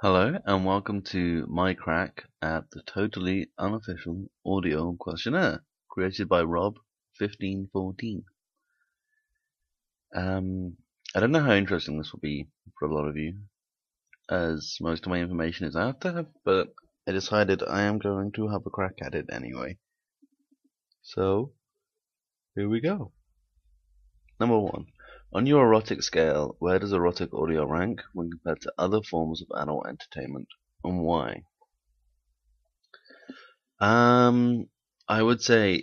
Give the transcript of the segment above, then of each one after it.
Hello and welcome to my crack at the totally unofficial audio questionnaire created by Rob1514. I don't know how interesting this will be for a lot of you, as most of my information is out there, but I decided I am going to have a crack at it anyway. So, here we go. Number 1. On your erotic scale, where does erotic audio rank when compared to other forms of adult entertainment, and why? I would say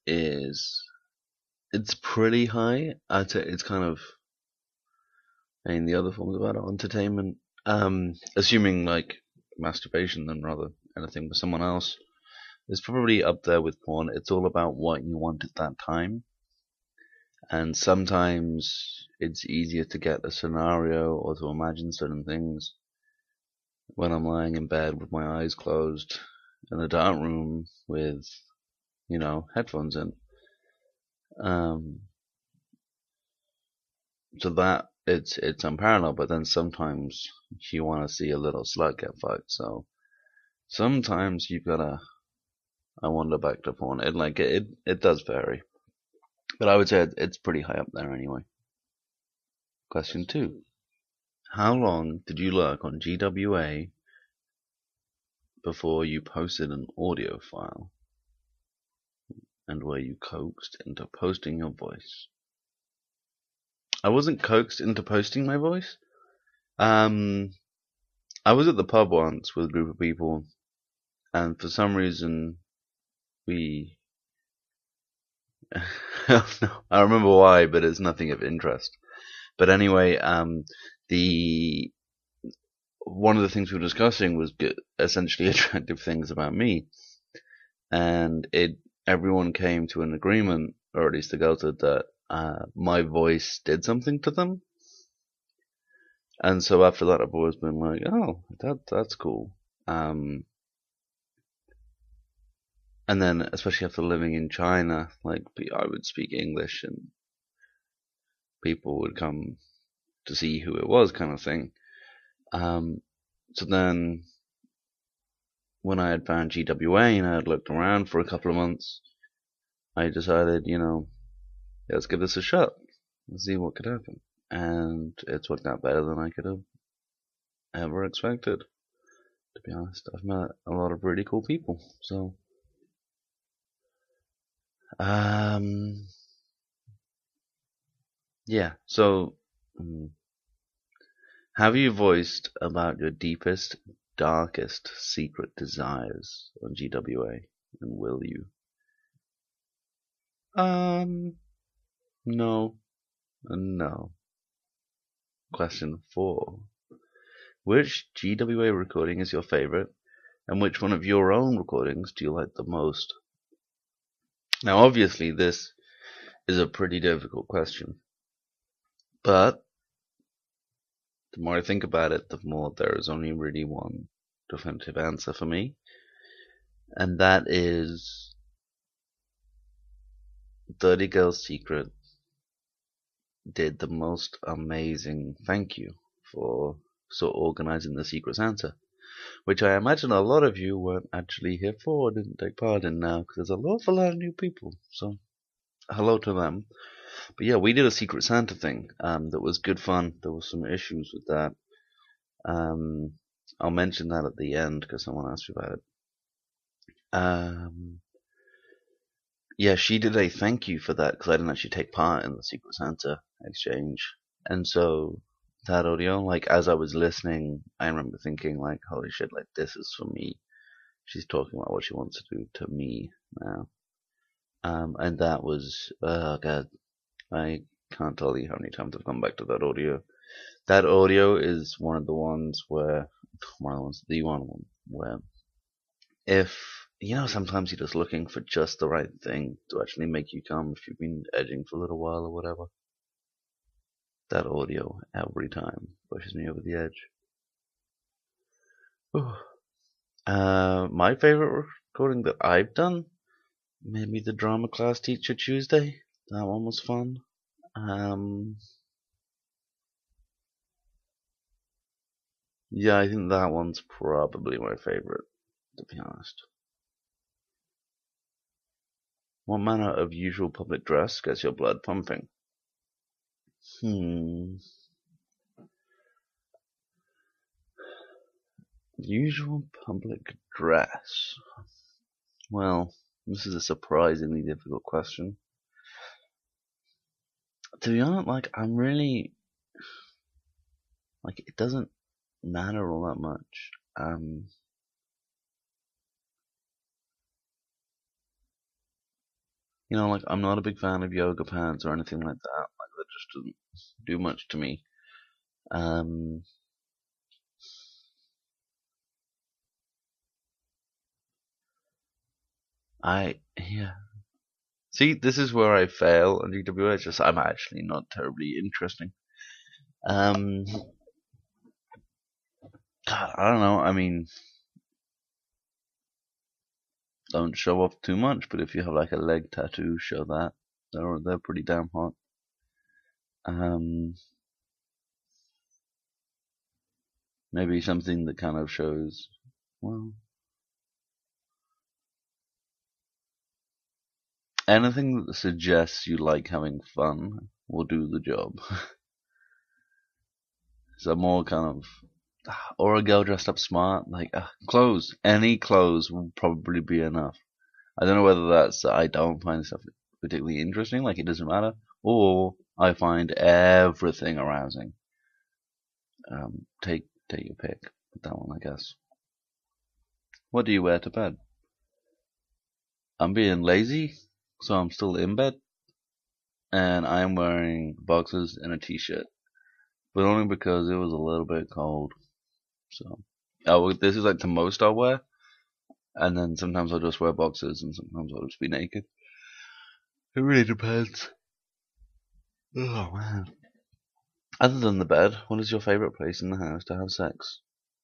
it's pretty high. I'd say it's kind of in the other forms of adult entertainment. Assuming like masturbation than rather anything with someone else. It's probably up there with porn. It's all about what you want at that time. And sometimes it's easier to get a scenario or to imagine certain things when I'm lying in bed with my eyes closed in a dark room with, headphones in. Um, so that it's unparalleled, but then sometimes you want to see a little slut get fucked. So sometimes you've gotta. I wander back to porn. It does vary, but I would say it's pretty high up there anyway. Question 2: How long did you lurk on GWA before you posted an audio file, and were you coaxed into posting your voice? I wasn't coaxed into posting my voice. I was at the pub once with a group of people, and for some reason we I remember why, but it's nothing of interest. But anyway, the one of the things we were discussing was essentially attractive things about me, and everyone came to an agreement, or at least the girls did, that my voice did something to them. And so after that, I've always been like, oh, that's cool. And then, especially after living in China, like I would speak English, and people would come to see who it was, kind of thing. So then, when I had found GWA and I had looked around for a couple of months, I decided, let's give this a shot and see what could happen. And it's worked out better than I could have ever expected. To be honest, I've met a lot of really cool people. So, yeah. So, have you voiced about your deepest, darkest secret desires on GWA, and will you? No, and no. Question 4. Which GWA recording is your favorite, and which one of your own recordings do you like the most? Now, obviously, this is a pretty difficult question, but the more I think about it, the more there is only really one definitive answer for me, and that is Dirty Girl's Secret did the most amazing thank you for organizing the Secret Santa, which I imagine a lot of you weren't actually here for, didn't take part in now, because there's an awful lot of new people, so hello to them. But yeah, we did a Secret Santa thing that was good fun. There were some issues with that. I'll mention that at the end because someone asked me about it. Yeah, she did a thank you for that because I didn't actually take part in the Secret Santa exchange. And so that audio, like as I was listening, I remember thinking like, holy shit, like this is for me. She's talking about what she wants to do to me now. And that was, oh god, I can't tell you how many times I've come back to that audio. That audio is one of the ones where, the one where if, sometimes you're just looking for just the right thing to actually make you come if you've been edging for a little while or whatever. That audio every time pushes me over the edge. My favorite recording that I've done, maybe the Drama Class Teacher Tuesday. That one was fun. Yeah, I think that one's probably my favorite, to be honest. What manner of usual public dress gets your blood pumping? Hmm. Usual public dress. Well, this is a surprisingly difficult question. To be honest, like, I'm really, like, it doesn't matter all that much. Like, I'm not a big fan of yoga pants or anything like that. Like, that just doesn't do much to me. Um, yeah. See, this is where I fail on GWA. It's just, I'm actually not terribly interesting. Um, God, I don't know. I mean, don't show off too much, but if you have like a leg tattoo, show that. They're pretty damn hot. Um, Maybe something that kind of shows, well, anything that suggests you like having fun will do the job. So more kind of, or a girl dressed up smart, like clothes. Any clothes will probably be enough. I don't know whether that's I don't find stuff particularly interesting, like it doesn't matter, or I find everything arousing. Take your pick with that one, I guess. What do you wear to bed? I'm being lazy, so I'm still in bed, and I'm wearing boxers and a t-shirt, but only because it was a little bit cold. So, this is like the most I'll wear, and then sometimes I'll just wear boxers, and sometimes I'll just be naked. It really depends. Oh man. Other than the bed, what is your favorite place in the house to have sex?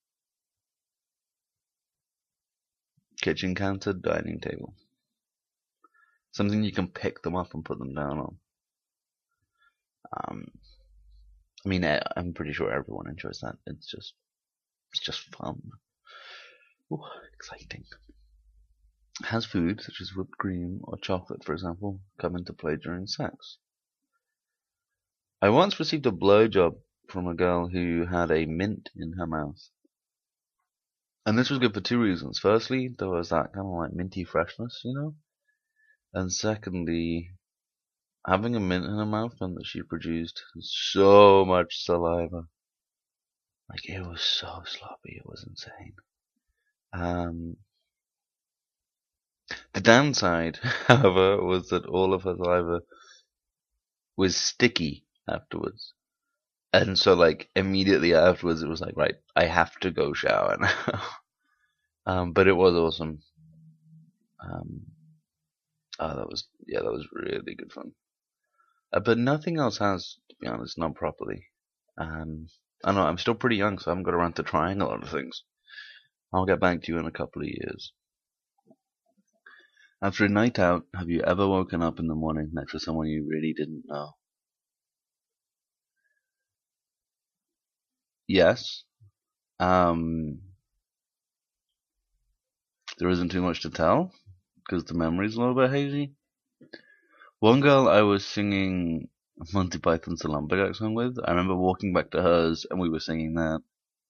Kitchen counter, dining table. Something you can pick them up and put them down on. Um, I mean, I'm pretty sure everyone enjoys that. It's just fun. Ooh, exciting. Has food, such as whipped cream or chocolate, for example, come into play during sex? I once received a blowjob from a girl who had a mint in her mouth. And this was good for two reasons. Firstly, there was that kind of like minty freshness. And secondly, having a mint in her mouth meant that she produced so much saliva. Like, it was so sloppy, it was insane. Um, the downside, however, was that all of her saliva was sticky afterwards. And so, like, immediately afterwards, it was like, right, I have to go shower now. But it was awesome. Um, that was really good fun. But nothing else has, to be honest, not properly. Um, I know I'm still pretty young, so I haven't got around to trying a lot of things. I'll get back to you in a couple of years. After a night out, have you ever woken up in the morning next to someone you really didn't know? Yes. Um, there isn't too much to tell because the memory's a little bit hazy. One girl I was singing Monty Python's The Lumberjack song with, I remember walking back to hers and we were singing that.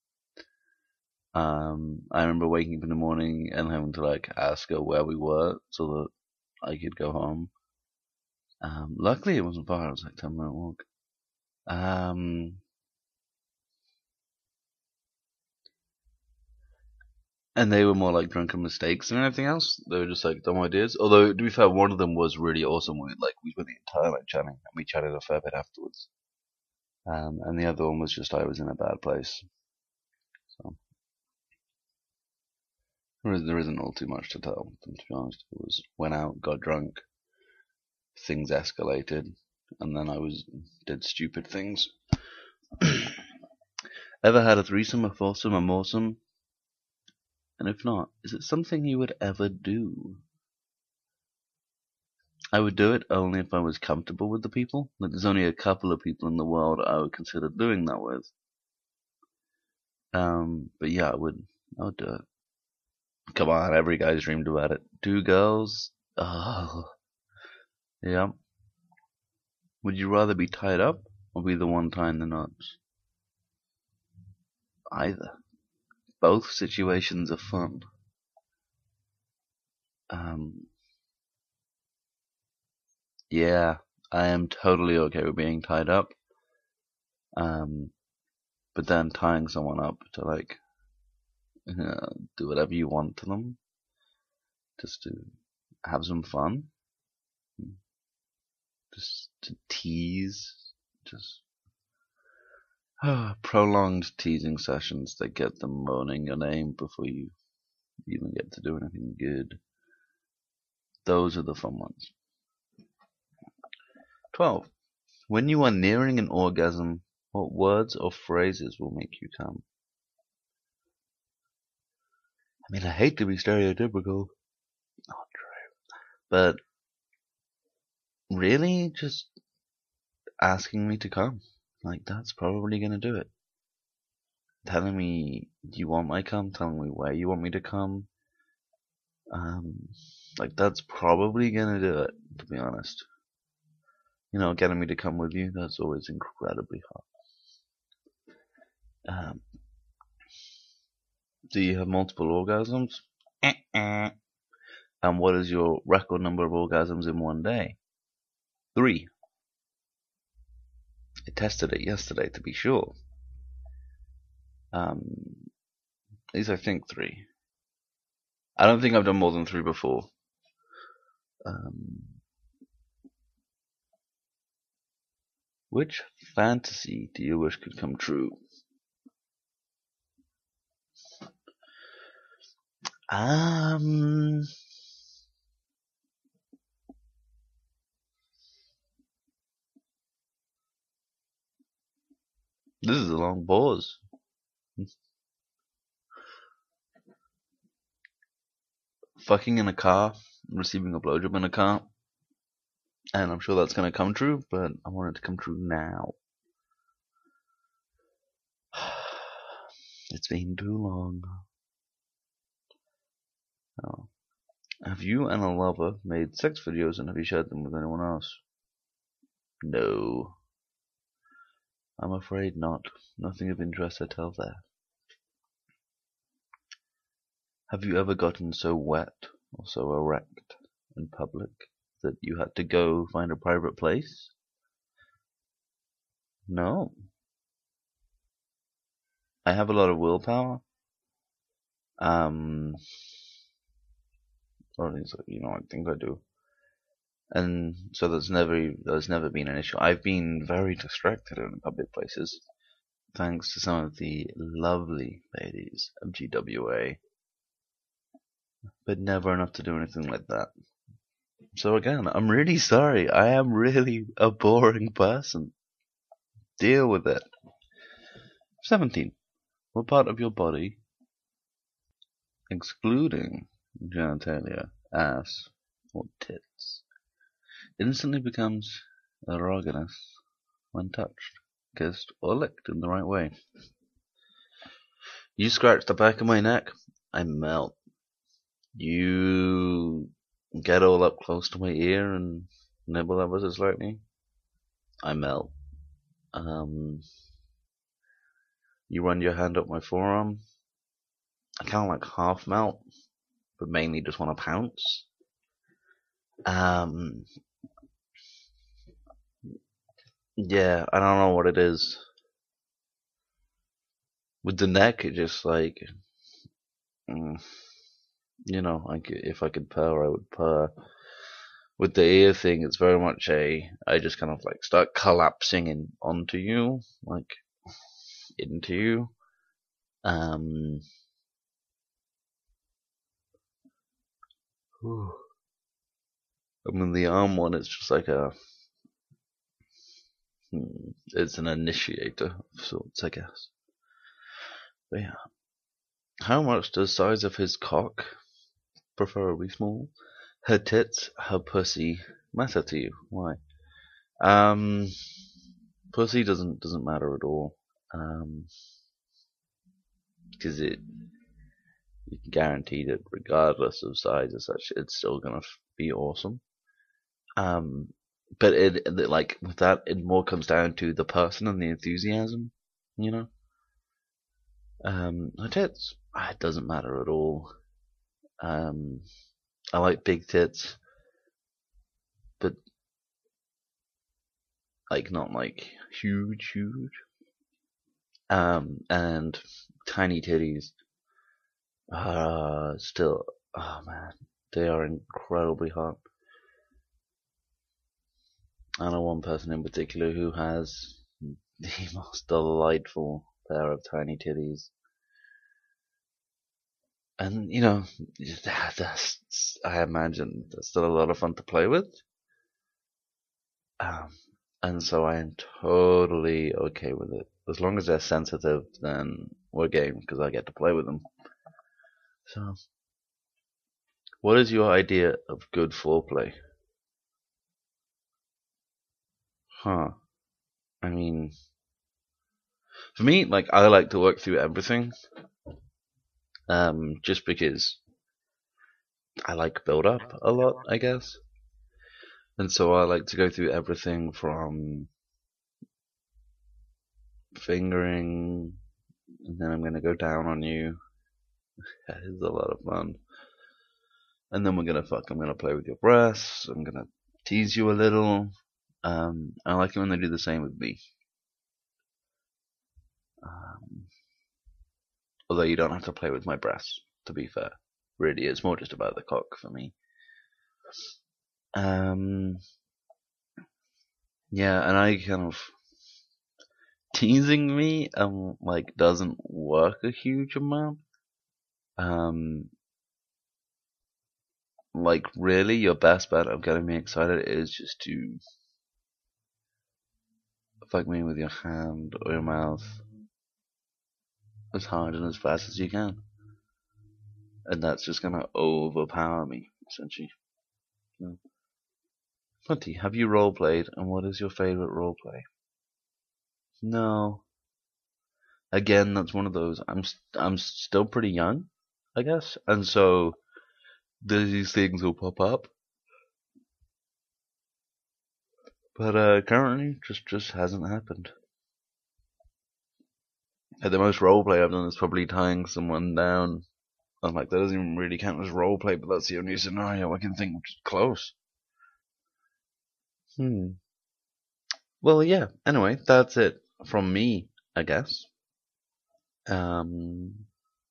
I remember waking up in the morning and having to like ask her where we were so that I could go home. Luckily it wasn't far, it was like 10-minute walk. Um, and they were more like drunken mistakes than anything else. They were just like dumb ideas. Although, to be fair, one of them was really awesome. We spent the entire night chatting, and we chatted a fair bit afterwards. And the other one was just I was in a bad place. So there isn't all too much to tell. To be honest, it was went out, got drunk, things escalated, and then I did stupid things. Ever had a threesome, a foursome, a moresome? And if not, is it something you would ever do? I would do it only if I was comfortable with the people. Like, there's only a couple of people in the world I would consider doing that with. But yeah, I would do it. Come on, every guy's dreamed about it. Two girls? Oh, yeah. Would you rather be tied up or be the one tying the knots? Either. Both situations are fun. Yeah, I am totally okay with being tied up. But then tying someone up to like do whatever you want to them, just to have some fun, just to tease, just prolonged teasing sessions that get them moaning your name before you even get to do anything good. Those are the fun ones. 12. When you are nearing an orgasm, what words or phrases will make you come? I mean, I hate to be stereotypical, not true, but really, just asking me to come. Like, that's probably gonna do it. Telling me you want my cum, telling me where you want me to come. Like, that's probably gonna do it, to be honest. Getting me to come with you, that's always incredibly hot. Do you have multiple orgasms? And what is your record number of orgasms in one day? 3. I tested it yesterday to be sure. These I think 3. I don't think I've done more than 3 before. Which fantasy do you wish could come true? This is a long pause. Fucking in a car, receiving a blowjob in a car, and I'm sure that's gonna come true, but I want it to come true now. It's been too long. Oh. Have you and a lover made sex videos and have you shared them with anyone else? No. I'm afraid not. Nothing of interest to tell there. Have you ever gotten so wet or so erect in public that you had to go find a private place? No. I have a lot of willpower. Or at least, I think I do. And so there's never been an issue. I've been very distracted in public places, thanks to some of the lovely ladies of GWA, but never enough to do anything like that. So again, I'm really sorry. I am really a boring person. Deal with it. 17. What part of your body, excluding genitalia, ass, or tits, instantly becomes erogenous when touched, kissed, or licked in the right way? You scratch the back of my neck, I melt. You get all up close to my ear and nibble ever so slightly, I melt. You run your hand up my forearm, I kind of like half melt, but mainly just want to pounce. Yeah, I don't know what it is. With the neck, it just like, if I could purr, I would purr. With the ear thing, it's very much I just kind of like start collapsing onto you, like into you. I mean, the arm one, it's just like it's an initiator of sorts, I guess. But yeah. How much does size of his cock, preferably small, her tits, her pussy, matter to you? Why? Pussy doesn't matter at all. because you can guarantee that regardless of size or such, it's still gonna be awesome. But like with that, it more comes down to the person and the enthusiasm, you know. Tits, it doesn't matter at all. I like big tits, but like not like huge. And tiny titties are still, oh man, they are incredibly hot. I know one person in particular who has the most delightful pair of tiny titties. And, you know, I imagine that's still a lot of fun to play with. And so I am totally okay with it. As long as they're sensitive, then we're game, because I get to play with them. So, what is your idea of good foreplay? Huh. I mean, for me, like, I like to work through everything. Just because I like build up a lot, I guess. And so I like to go through everything from fingering, and then I'm gonna go down on you. That is a lot of fun. And then I'm gonna play with your breasts. I'm gonna tease you a little. I like it when they do the same with me. Although you don't have to play with my breasts, to be fair. Really, it's more just about the cock for me. Yeah, and I kind of teasing me like doesn't work a huge amount. Like really, your best bet of getting me excited is just to fuck me with your hand or your mouth as hard and as fast as you can, and that's just gonna overpower me essentially. So, Hunty, have you role played, and what is your favorite role play? No. Again, that's one of those. I'm still pretty young, I guess, and so these things will pop up. But currently, just hasn't happened. The most roleplay I've done is probably tying someone down. I'm like, that doesn't even really count as roleplay, but that's the only scenario I can think which is close. Well, yeah. Anyway, that's it from me, I guess. Um,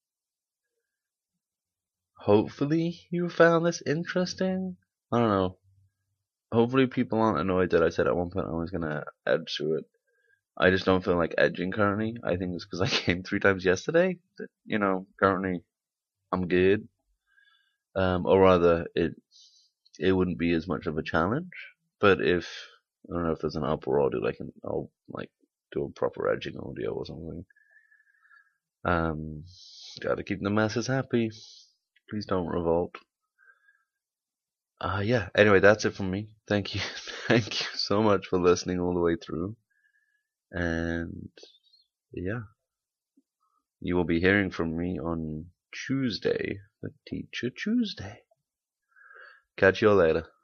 Hopefully you found this interesting. I don't know. Hopefully people aren't annoyed that I said at one point I was gonna edge through it. I just don't feel like edging currently. I think it's because I came 3 times yesterday. That, currently I'm good. Or rather, it wouldn't be as much of a challenge. But if I don't know if there's an up or I'll like do a proper edging audio or something. Gotta keep the masses happy. Please don't revolt. Yeah. Anyway, that's it from me. Thank you, thank you so much for listening all the way through. And yeah, you will be hearing from me on Tuesday, the Teacher Tuesday. Catch you all later.